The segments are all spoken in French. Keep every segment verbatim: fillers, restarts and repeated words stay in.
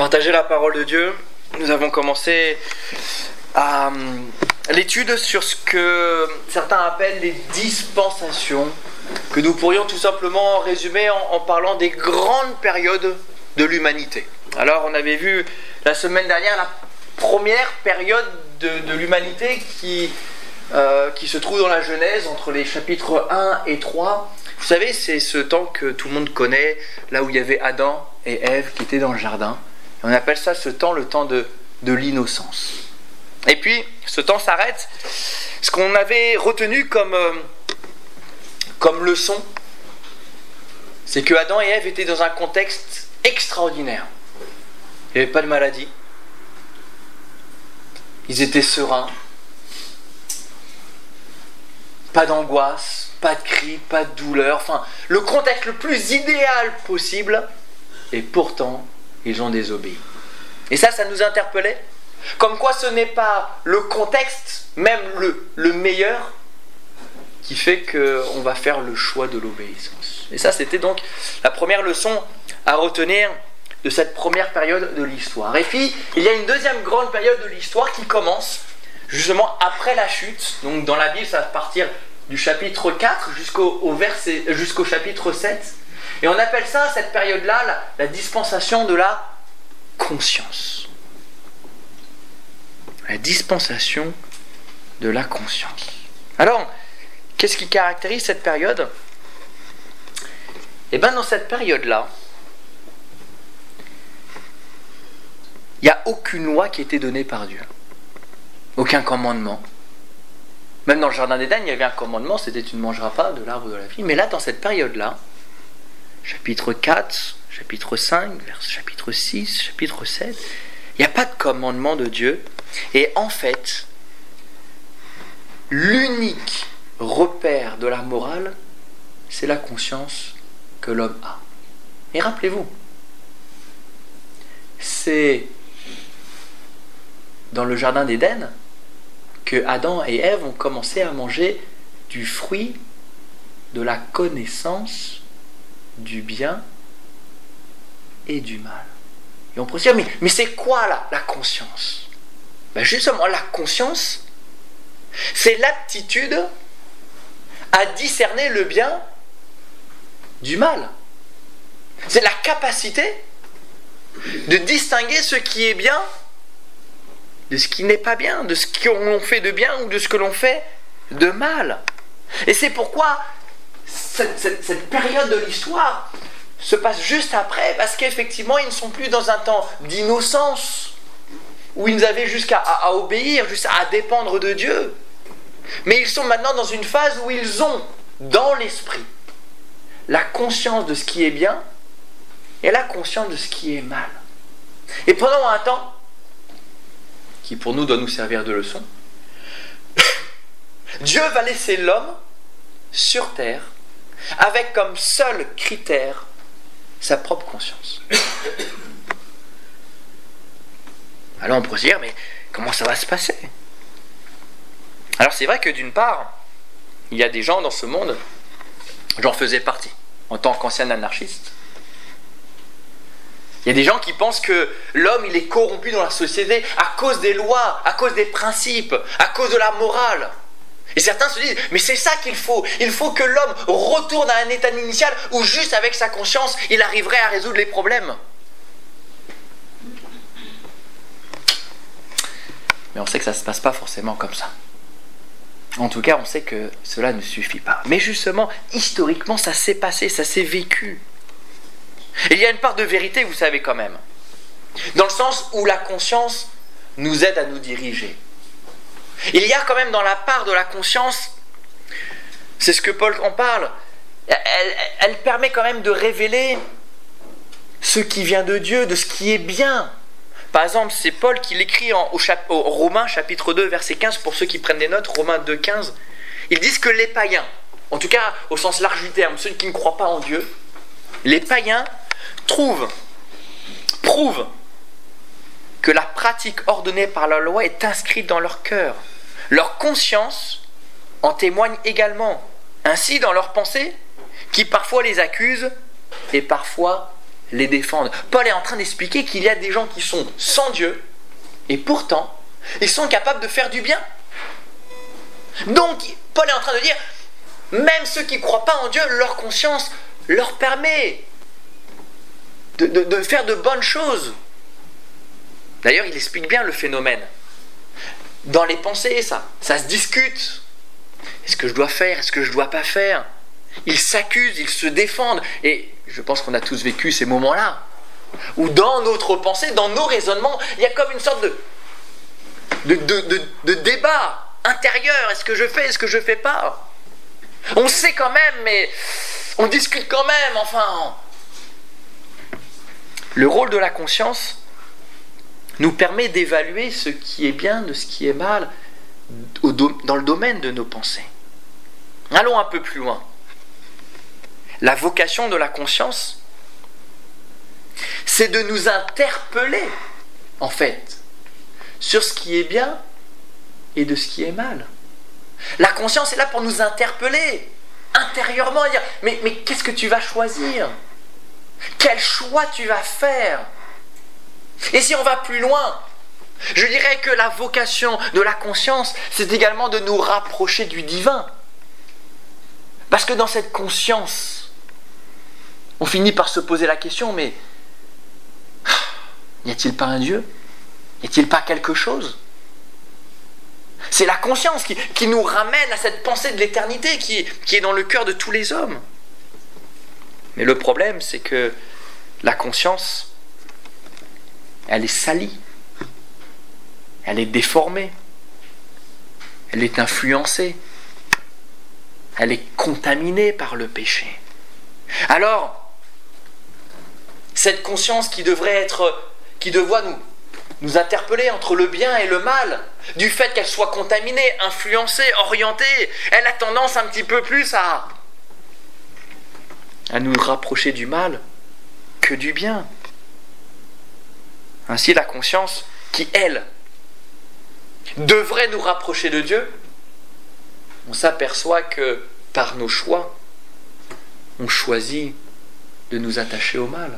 Partager la parole de Dieu, nous avons commencé à l'étude sur ce que certains appellent les dispensations, que nous pourrions tout simplement résumer en, en parlant des grandes périodes de l'humanité. Alors on avait vu la semaine dernière la première période de, de l'humanité qui, euh, qui se trouve dans la Genèse entre les chapitres un et trois. Vous savez, c'est ce temps que tout le monde connaît, là où il y avait Adam et Ève qui étaient dans le jardin. Et on appelle ça ce temps le temps de, de l'innocence. Et puis, ce temps s'arrête. Ce qu'on avait retenu comme, euh, comme leçon, c'est que Adam et Ève étaient dans un contexte extraordinaire. Il n'y avait pas de maladie. Ils étaient sereins. Pas d'angoisse, pas de cris, pas de douleur. Enfin, le contexte le plus idéal possible. Et pourtant, ils ont désobéi. Et ça, ça nous interpellait. Comme quoi ce n'est pas le contexte, même le, le meilleur, qui fait qu'on va faire le choix de l'obéissance. Et ça, c'était donc la première leçon à retenir de cette première période de l'histoire. Et puis, il y a une deuxième grande période de l'histoire qui commence justement après la chute. Donc dans la Bible, ça va partir du chapitre quatre jusqu'au au verset, jusqu'au chapitre sept. Et on appelle ça, cette période-là, la, la dispensation de la conscience. La dispensation de la conscience. Alors, qu'est-ce qui caractérise cette période ? Eh bien, dans cette période-là, il n'y a aucune loi qui a été donnée par Dieu. Aucun commandement. Même dans le jardin d'Éden, il y avait un commandement, c'était « tu ne mangeras pas de l'arbre de la vie ». Mais là, dans cette période-là, chapitre quatre, chapitre cinq, chapitre six, chapitre sept, il n'y a pas de commandement de Dieu. Et en fait, l'unique repère de la morale, c'est la conscience que l'homme a. Et rappelez-vous, c'est dans le jardin d'Éden que Adam et Ève ont commencé à manger du fruit de la connaissance du bien et du mal. Et on pourrait se dire, mais, mais c'est quoi là, la conscience ? Ben justement, la conscience, c'est l'aptitude à discerner le bien du mal. C'est la capacité de distinguer ce qui est bien de ce qui n'est pas bien, de ce qu'on fait de bien ou de ce que l'on fait de mal. Et c'est pourquoi cette, cette, cette période de l'histoire se passe juste après, parce qu'effectivement, ils ne sont plus dans un temps d'innocence, où ils avaient jusqu'à à, à obéir, juste à dépendre de Dieu. Mais ils sont maintenant dans une phase où ils ont, dans l'esprit, la conscience de ce qui est bien et la conscience de ce qui est mal. Et pendant un temps, qui pour nous doit nous servir de leçon, Dieu va laisser l'homme sur terre avec comme seul critère sa propre conscience. Alors on pourrait se dire, mais comment ça va se passer ? Alors c'est vrai que d'une part, il y a des gens dans ce monde, j'en faisais partie, en tant qu'ancien anarchiste. Il y a des gens qui pensent que l'homme il est corrompu dans la société à cause des lois, à cause des principes, à cause de la morale. Et certains se disent, mais c'est ça qu'il faut. Il faut que l'homme retourne à un état initial où juste avec sa conscience, il arriverait à résoudre les problèmes. Mais on sait que ça ne se passe pas forcément comme ça. En tout cas, on sait que cela ne suffit pas. Mais justement, historiquement, ça s'est passé, ça s'est vécu. Et il y a une part de vérité, vous savez quand même. Dans le sens où la conscience nous aide à nous diriger. Il y a quand même dans la part de la conscience, c'est ce que Paul en parle, elle, elle permet quand même de révéler ce qui vient de Dieu, de ce qui est bien. Par exemple, c'est Paul qui l'écrit en, au, chap, au Romains chapitre deux, verset quinze, pour ceux qui prennent des notes, Romains deux, quinze. Ils disent que les païens, en tout cas au sens large du terme, ceux qui ne croient pas en Dieu, les païens trouvent, prouvent que la pratique ordonnée par la loi est inscrite dans leur cœur. Leur conscience en témoigne également. Ainsi, dans leurs pensées, qui parfois les accusent et parfois les défendre. Paul est en train d'expliquer qu'il y a des gens qui sont sans Dieu, et pourtant, ils sont capables de faire du bien. Donc, Paul est en train de dire, même ceux qui ne croient pas en Dieu, leur conscience leur permet de, de, de faire de bonnes choses. D'ailleurs, il explique bien le phénomène. Dans les pensées, ça, ça se discute. Est-ce que je dois faire? Est-ce que je ne dois pas faire? Ils s'accusent, ils se défendent. Et je pense qu'on a tous vécu ces moments-là, où dans notre pensée, dans nos raisonnements, il y a comme une sorte de, de, de, de, de débat intérieur. Est-ce que je fais? Est-ce que je ne fais pas? On sait quand même, mais on discute quand même, enfin. Le rôle de la conscience nous permet d'évaluer ce qui est bien de ce qui est mal dans le domaine de nos pensées. Allons un peu plus loin. La vocation de la conscience, c'est de nous interpeller, en fait, sur ce qui est bien et de ce qui est mal. La conscience est là pour nous interpeller intérieurement et dire mais, mais qu'est-ce que tu vas choisir? Quel choix tu vas faire? Et si on va plus loin, je dirais que la vocation de la conscience, c'est également de nous rapprocher du divin. Parce que dans cette conscience, on finit par se poser la question, mais n'y a-t-il pas un Dieu? N'y a-t-il pas quelque chose? C'est la conscience qui, qui nous ramène à cette pensée de l'éternité qui, qui est dans le cœur de tous les hommes. Mais le problème, c'est que la conscience, elle est salie, elle est déformée, elle est influencée, elle est contaminée par le péché. Alors, cette conscience qui devrait être, qui devrait nous, nous interpeller entre le bien et le mal, du fait qu'elle soit contaminée, influencée, orientée, elle a tendance un petit peu plus à, à nous rapprocher du mal que du bien. Ainsi, la conscience qui, elle, devrait nous rapprocher de Dieu, on s'aperçoit que par nos choix, on choisit de nous attacher au mal.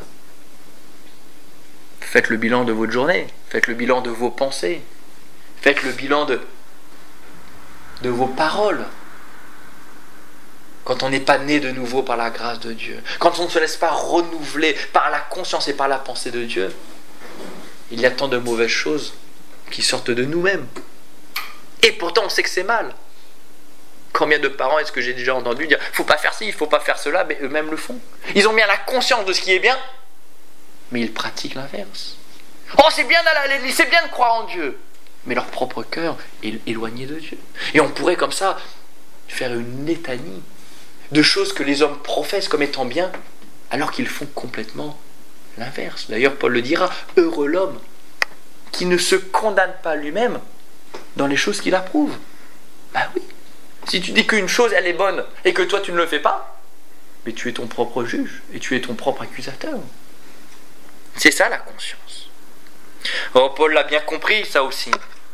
Faites le bilan de votre journée, faites le bilan de vos pensées, faites le bilan de, de vos paroles. Quand on n'est pas né de nouveau par la grâce de Dieu, quand on ne se laisse pas renouveler par la conscience et par la pensée de Dieu, il y a tant de mauvaises choses qui sortent de nous-mêmes. Et pourtant, on sait que c'est mal. Combien de parents est-ce que j'ai déjà entendu dire « il ne faut pas faire ci, il ne faut pas faire cela », mais eux-mêmes le font. Ils ont bien la conscience de ce qui est bien, mais ils pratiquent l'inverse. Oh, c'est bien d'aller à l'église, c'est bien de croire en Dieu, mais leur propre cœur est éloigné de Dieu. Et on pourrait comme ça faire une litanie de choses que les hommes professent comme étant bien, alors qu'ils font complètement l'inverse. D'ailleurs, Paul le dira, heureux l'homme qui ne se condamne pas lui-même dans les choses qu'il approuve. Ben oui. Si tu dis qu'une chose, elle est bonne, et que toi, tu ne le fais pas, mais tu es ton propre juge, et tu es ton propre accusateur. C'est ça, la conscience. Oh, Paul l'a bien compris, ça aussi.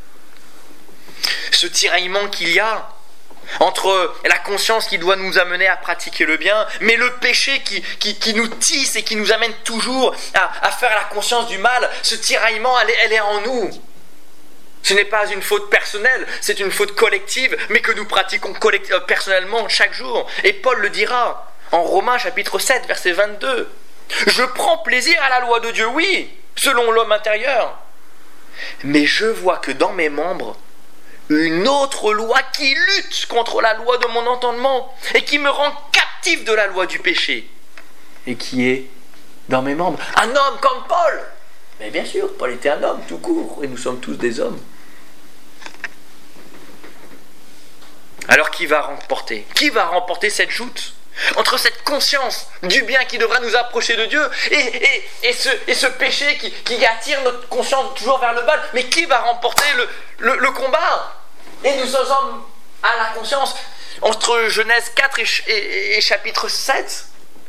Ce tiraillement qu'il y a entre la conscience qui doit nous amener à pratiquer le bien, mais le péché qui, qui, qui nous tisse et qui nous amène toujours à, à faire la conscience du mal, ce tiraillement, elle est, elle est en nous. Ce n'est pas une faute personnelle, c'est une faute collective, mais que nous pratiquons collect- euh, personnellement chaque jour. Et Paul le dira en Romains chapitre sept, verset vingt-deux. « Je prends plaisir à la loi de Dieu, oui, selon l'homme intérieur. Mais je vois que dans mes membres, une autre loi qui lutte contre la loi de mon entendement et qui me rend captif de la loi du péché. Et qui est dans mes membres. » Un homme comme Paul. Mais bien sûr, Paul était un homme tout court, et nous sommes tous des hommes. Alors qui va remporter? Qui va remporter cette joute entre cette conscience du bien qui devrait nous approcher de Dieu et, et, et, ce, et ce péché qui, qui attire notre conscience toujours vers le mal? Mais qui va remporter le, le, le combat? Et nous sommes à la conscience entre Genèse quatre et, et, et chapitre sept.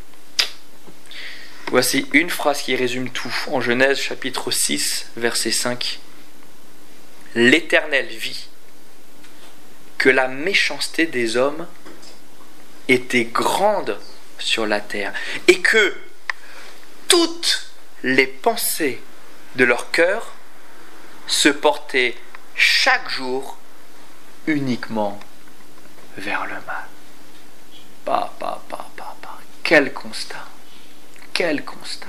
Voici une phrase qui résume tout. En Genèse chapitre six, verset cinq. « L'Éternel vit que la méchanceté des hommes était grande sur la terre, et que toutes les pensées de leur cœur se portaient chaque jour uniquement vers le mal. Pas, pas, pas, pas, pas. Quel constat. Quel constat.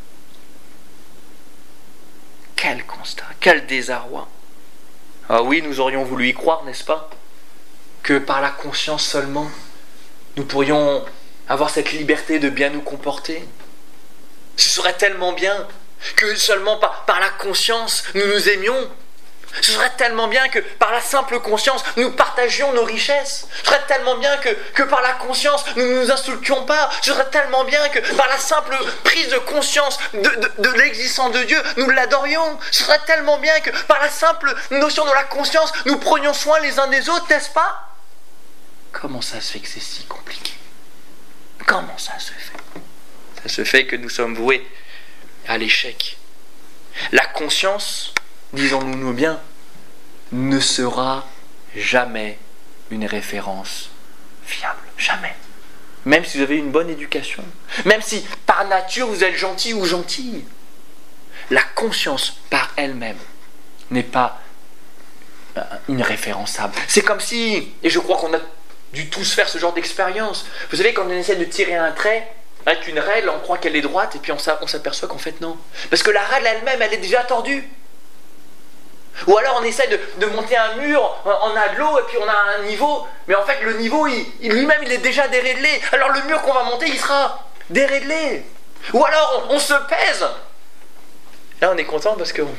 Quel constat. Quel désarroi. Ah oui, nous aurions voulu y croire, n'est-ce pas? Que par la conscience seulement, nous pourrions avoir cette liberté de bien nous comporter. Ce serait tellement bien que seulement par, par la conscience, nous nous aimions. Ce serait tellement bien que par la simple conscience, nous partagions nos richesses. Ce serait tellement bien que, que par la conscience, nous ne nous insultions pas. Ce serait tellement bien que par la simple prise de conscience de, de, de l'existence de Dieu, nous l'adorions. Ce serait tellement bien que par la simple notion de la conscience, nous prenions soin les uns des autres, n'est-ce pas? Comment ça se fait que c'est si compliqué? Comment ça se fait? Ça se fait que nous sommes voués à l'échec. La conscience, disons-nous bien, ne sera jamais une référence fiable. Jamais. Même si vous avez une bonne éducation. Même si par nature vous êtes gentil ou gentille. La conscience par elle-même n'est pas irréférençable. C'est comme si, et je crois qu'on a dû tous faire ce genre d'expérience. Vous savez, quand on essaie de tirer un trait avec une règle, on croit qu'elle est droite et puis on s'aperçoit qu'en fait non. Parce que la règle elle-même, elle est déjà tordue. Ou alors on essaie de, de monter un mur, on a de l'eau et puis on a un niveau, mais en fait le niveau il, il, lui-même il est déjà déréglé. Alors le mur qu'on va monter il sera déréglé. Ou alors on, on se pèse. Là on est content parce que...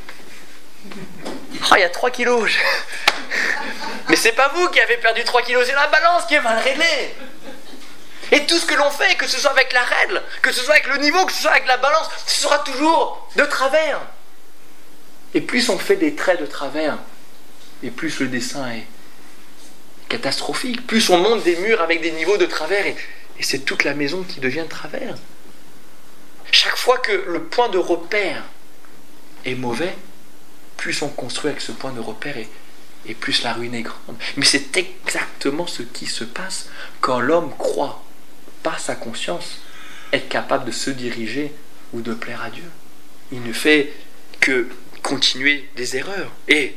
Oh, il y a trois kilos. Mais c'est pas vous qui avez perdu trois kilos, c'est la balance qui est mal réglée. Et tout ce que l'on fait, que ce soit avec la règle, que ce soit avec le niveau, que ce soit avec la balance, ce sera toujours de travers. Et plus on fait des traits de travers, et plus le dessin est catastrophique. Plus on monte des murs avec des niveaux de travers, et, et c'est toute la maison qui devient de travers. Chaque fois que le point de repère est mauvais, plus on construit avec ce point de repère, et, et plus la ruine est grande. Mais c'est exactement ce qui se passe quand l'homme croit, par sa conscience, être capable de se diriger ou de plaire à Dieu. Il ne fait que continuer des erreurs. Et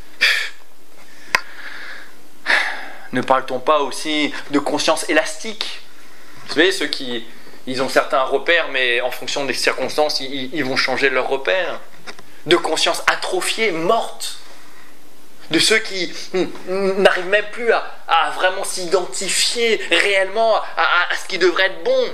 ne parle-t-on pas aussi de conscience élastique? Vous savez, ceux qui ils ont certains repères, mais en fonction des circonstances, ils, ils vont changer leurs repères. De conscience atrophiée, morte. De ceux qui n'arrivent même plus à, à vraiment s'identifier réellement à, à, à ce qui devrait être bon.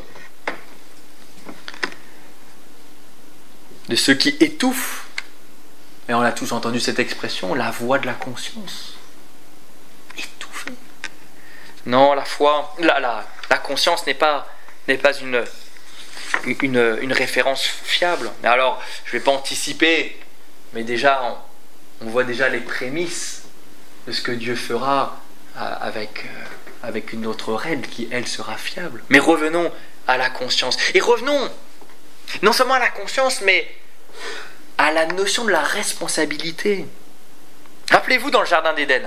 De ceux qui étouffent, et on a tous entendu cette expression, la voix de la conscience. Étouffée. Non, la foi, la, la, la conscience n'est pas, n'est pas une, une, une référence fiable. Alors, je ne vais pas anticiper, mais déjà... On, On voit déjà les prémices de ce que Dieu fera avec, avec une autre règle qui, elle, sera fiable. Mais revenons à la conscience. Et revenons non seulement à la conscience, mais à la notion de la responsabilité. Rappelez-vous dans le jardin d'Éden,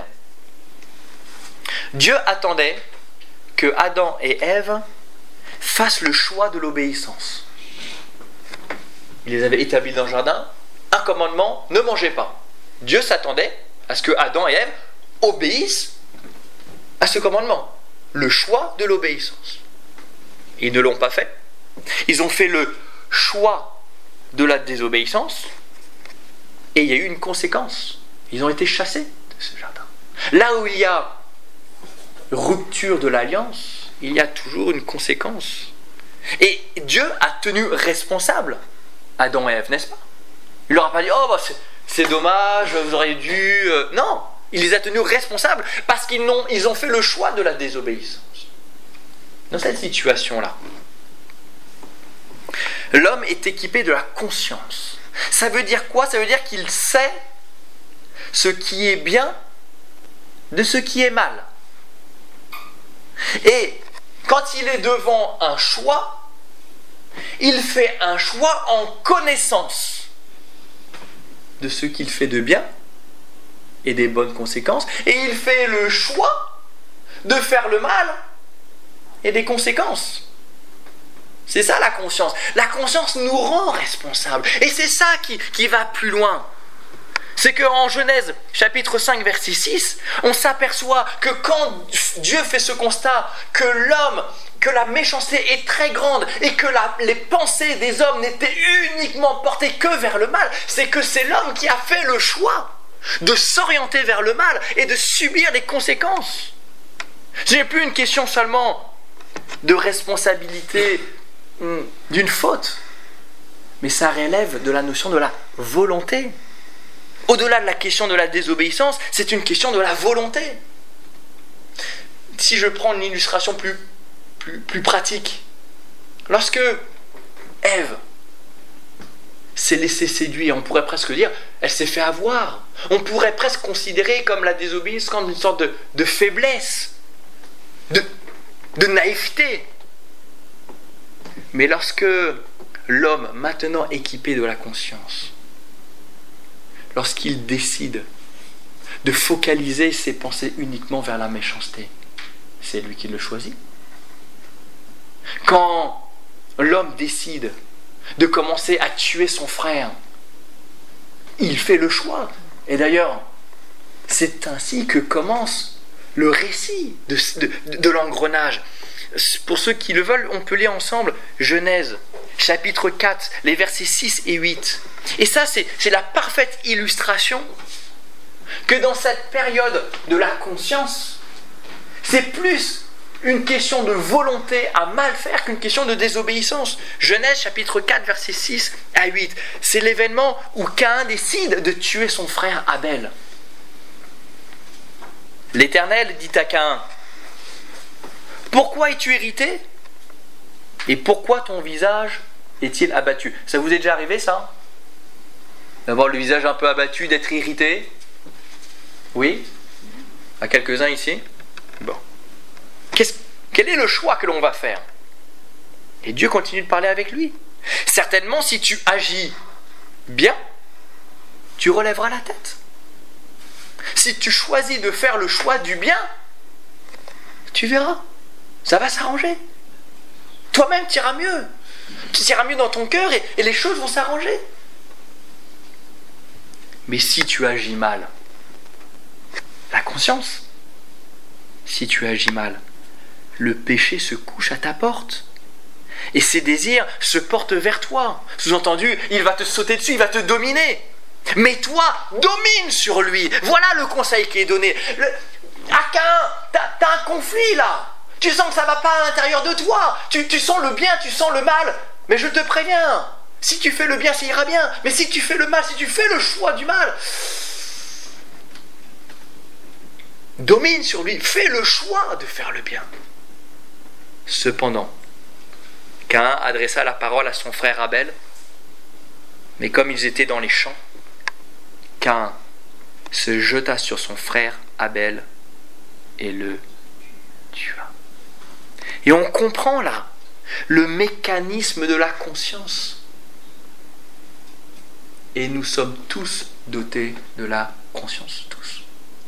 Dieu attendait que Adam et Ève fassent le choix de l'obéissance. Il les avait établis dans le jardin, un commandement, ne mangez pas. Dieu s'attendait à ce que Adam et Ève obéissent à ce commandement, le choix de l'obéissance. Ils ne l'ont pas fait. Ils ont fait le choix de la désobéissance et il y a eu une conséquence. Ils ont été chassés de ce jardin. Là où il y a rupture de l'alliance, il y a toujours une conséquence. Et Dieu a tenu responsable Adam et Ève, n'est-ce pas? Il leur a pas dit « Oh, bah, c'est... c'est dommage, vous auriez dû... Euh... » Non, il les a tenus responsables parce qu'ils ont, ils ont fait le choix de la désobéissance. Dans cette situation-là, l'homme est équipé de la conscience. Ça veut dire quoi? Ça veut dire qu'il sait ce qui est bien de ce qui est mal. Et quand il est devant un choix, il fait un choix en connaissance de ce qu'il fait de bien et des bonnes conséquences, et il fait le choix de faire le mal et des conséquences. C'est ça la conscience. La conscience nous rend responsables. Et c'est ça qui, qui va plus loin. C'est qu'en Genèse chapitre cinq verset six, on s'aperçoit que quand Dieu fait ce constat que l'homme, que la méchanceté est très grande et que la, les pensées des hommes n'étaient uniquement portées que vers le mal, c'est que c'est l'homme qui a fait le choix de s'orienter vers le mal et de subir les conséquences. Ce n'est plus une question seulement de responsabilité d'une faute, mais ça relève de la notion de la volonté. Au-delà de la question de la désobéissance, c'est une question de la volonté. Si je prends une illustration plus, plus, plus pratique, lorsque Ève s'est laissée séduire, on pourrait presque dire, elle s'est fait avoir. On pourrait presque considérer comme la désobéissance comme une sorte de, de faiblesse, de, de naïveté. Mais lorsque l'homme, maintenant équipé de la conscience, lorsqu'il décide de focaliser ses pensées uniquement vers la méchanceté, c'est lui qui le choisit. Quand l'homme décide de commencer à tuer son frère, il fait le choix. Et d'ailleurs, c'est ainsi que commence le récit de, de, de l'engrenage. Pour ceux qui le veulent, on peut lire ensemble Genèse, chapitre quatre, les versets six et huit. Et ça, c'est, c'est la parfaite illustration que dans cette période de la conscience, c'est plus une question de volonté à mal faire qu'une question de désobéissance. Genèse, chapitre quatre, versets six à huit. C'est l'événement où Caïn décide de tuer son frère Abel. L'Éternel dit à Caïn, « Pourquoi es-tu irrité ? Et pourquoi ton visage est-il abattu ?» Ça vous est déjà arrivé, ça ? D'avoir le visage un peu abattu, d'être irrité ? Oui ? À quelques-uns ici ? Bon. Qu'est-ce, quel est le choix que l'on va faire ? Et Dieu continue de parler avec lui. Certainement, si tu agis bien, tu relèveras la tête. Si tu choisis de faire le choix du bien, tu verras. Ça va s'arranger. Toi-même, tu iras mieux. Tu iras mieux dans ton cœur et, et les choses vont s'arranger. Mais si tu agis mal, la conscience, si tu agis mal, le péché se couche à ta porte. Et ses désirs se portent vers toi. Sous-entendu, il va te sauter dessus, il va te dominer. Mais toi, domine sur lui. Voilà le conseil qui est donné. Le... Ah, Caïn, t'as, t'as un conflit là. Tu sens que ça ne va pas à l'intérieur de toi. Tu, tu sens le bien, tu sens le mal. Mais je te préviens, si tu fais le bien, ça ira bien. Mais si tu fais le mal, si tu fais le choix du mal, domine sur lui. Fais le choix de faire le bien. Cependant, Caïn adressa la parole à son frère Abel. Mais comme ils étaient dans les champs, Caïn se jeta sur son frère Abel et le tua. Et on comprend là le mécanisme de la conscience. Et nous sommes tous dotés de la conscience, tous.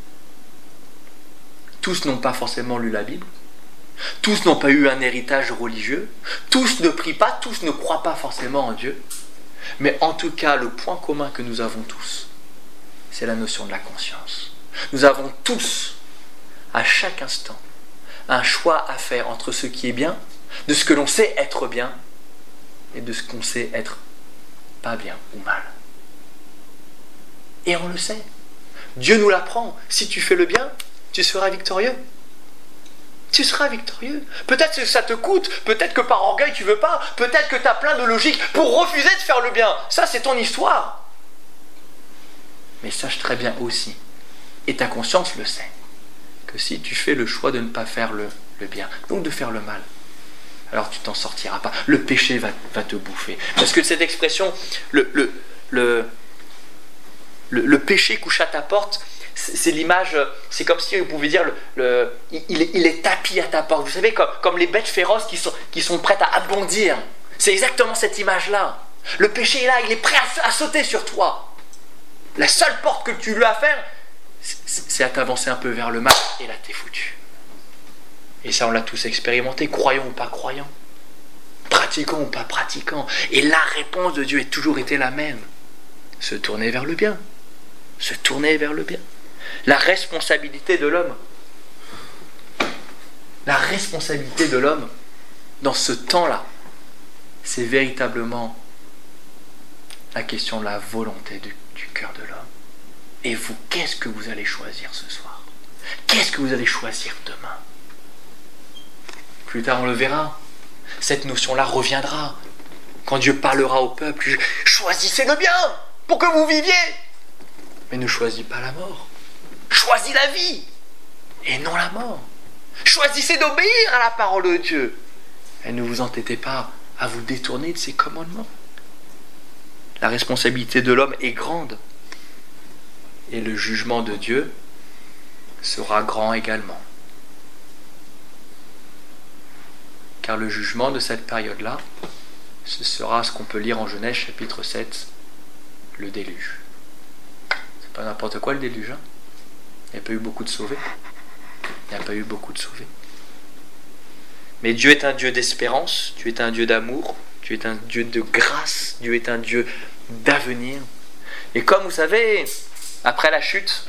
Tous n'ont pas forcément lu la Bible. Tous n'ont pas eu un héritage religieux. Tous ne prient pas, tous ne croient pas forcément en Dieu. Mais en tout cas, le point commun que nous avons tous, c'est la notion de la conscience. Nous avons tous, à chaque instant, un choix à faire entre ce qui est bien, de ce que l'on sait être bien, et de ce qu'on sait être pas bien ou mal. Et on le sait. Dieu nous l'apprend. Si tu fais le bien, tu seras victorieux. Tu seras victorieux. Peut-être que ça te coûte, peut-être que par orgueil tu veux pas, peut-être que tu as plein de logique pour refuser de faire le bien. Ça, c'est ton histoire. Mais sache très bien aussi, et ta conscience le sait, que si tu fais le choix de ne pas faire le, le bien, donc de faire le mal, alors tu t'en sortiras pas. Le péché va, va te bouffer. Parce que cette expression, le, le, le, le, le péché couche à ta porte, c'est, c'est l'image, c'est comme si vous pouvez dire, le, le, il, est, il est tapis à ta porte. Vous savez, comme, comme les bêtes féroces qui sont, qui sont prêtes à abondir. C'est exactement cette image-là. Le péché est là, il est prêt à, à sauter sur toi. La seule porte que tu lui as à faire, c'est à t'avancer un peu vers le mal, et là t'es foutu. Et ça, on l'a tous expérimenté, croyant ou pas croyant. pratiquant ou pas pratiquant. Et la réponse de Dieu a toujours été la même. Se tourner vers le bien. Se tourner vers le bien. La responsabilité de l'homme. La responsabilité de l'homme dans ce temps-là, c'est véritablement la question de la volonté du, du cœur de l'homme. Et vous, qu'est-ce que vous allez choisir ce soir? Qu'est-ce que vous allez choisir demain? Plus tard, on le verra. Cette notion-là reviendra. Quand Dieu parlera au peuple, choisissez le bien pour que vous viviez. Mais ne choisis pas la mort. Choisis la vie et non la mort. Choisissez d'obéir à la parole de Dieu. Et ne vous entêtez pas à vous détourner de ses commandements. La responsabilité de l'homme est grande. Et le jugement de Dieu sera grand également. Car le jugement de cette période-là, ce sera ce qu'on peut lire en Genèse chapitre sept, le déluge. C'est pas n'importe quoi le déluge, hein. Il n'y a pas eu beaucoup de sauvés. Il n'y a pas eu beaucoup de sauvés. Mais Dieu est un Dieu d'espérance, Dieu est un Dieu d'amour, Dieu est un Dieu de grâce, Dieu est un Dieu d'avenir. Et comme vous savez, après la chute,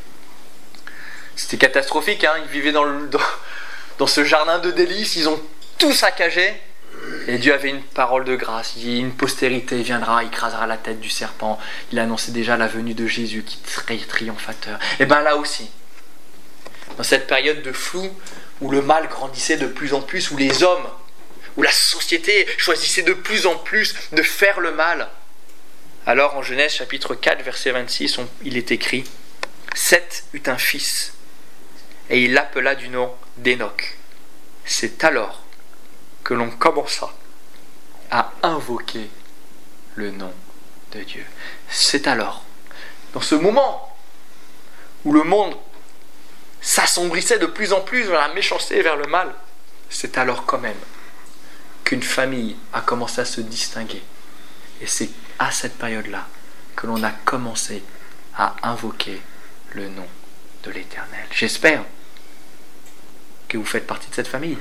c'était catastrophique, hein. Ils vivaient dans, le, dans, dans ce jardin de délices, ils ont tout saccagé. Et Dieu avait une parole de grâce. Il dit, une postérité viendra, il écrasera la tête du serpent. Il annonçait déjà la venue de Jésus qui serait triomphateur. Et bien là aussi, dans cette période de flou, où le mal grandissait de plus en plus, où les hommes, où la société choisissait de plus en plus de faire le mal, alors en Genèse chapitre quatre, verset vingt-six, on, il est écrit « Seth eut un fils, et il l'appela du nom d'Enoch. C'est alors que l'on commença à invoquer le nom de Dieu. » C'est alors, dans ce moment où le monde s'assombrissait de plus en plus vers la méchanceté et vers le mal, c'est alors quand même qu'une famille a commencé à se distinguer. Et c'est à cette période-là que l'on a commencé à invoquer le nom de l'Éternel. J'espère que vous faites partie de cette famille.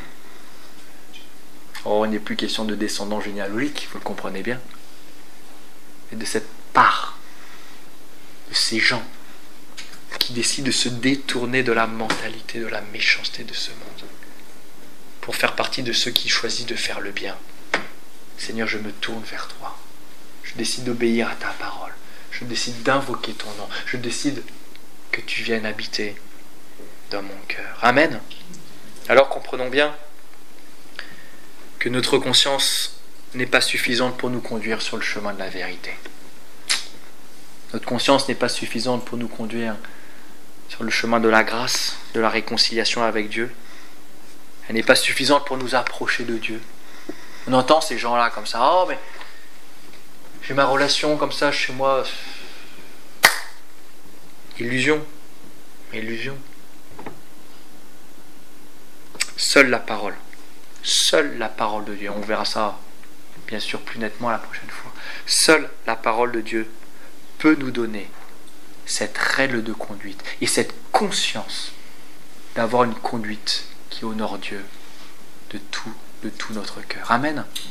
Oh, il n'est plus question de descendants généalogiques, vous le comprenez bien, mais de cette part, de ces gens qui décident de se détourner de la mentalité, de la méchanceté de ce monde, pour faire partie de ceux qui choisissent de faire le bien. Seigneur, je me tourne vers toi. Je décide d'obéir à ta parole. Je décide d'invoquer ton nom. Je décide que tu viennes habiter dans mon cœur. Amen. Alors comprenons bien que notre conscience n'est pas suffisante pour nous conduire sur le chemin de la vérité. Notre conscience n'est pas suffisante pour nous conduire sur le chemin de la grâce, de la réconciliation avec Dieu. Elle n'est pas suffisante pour nous approcher de Dieu. On entend ces gens-là comme ça. Oh, mais j'ai ma relation comme ça chez moi. Illusion. Illusion. Seule la parole. Seule la parole de Dieu. On verra ça, bien sûr, plus nettement la prochaine fois. Seule la parole de Dieu peut nous donner cette règle de conduite et cette conscience d'avoir une conduite qui honore Dieu de tout, de tout notre cœur. Amen.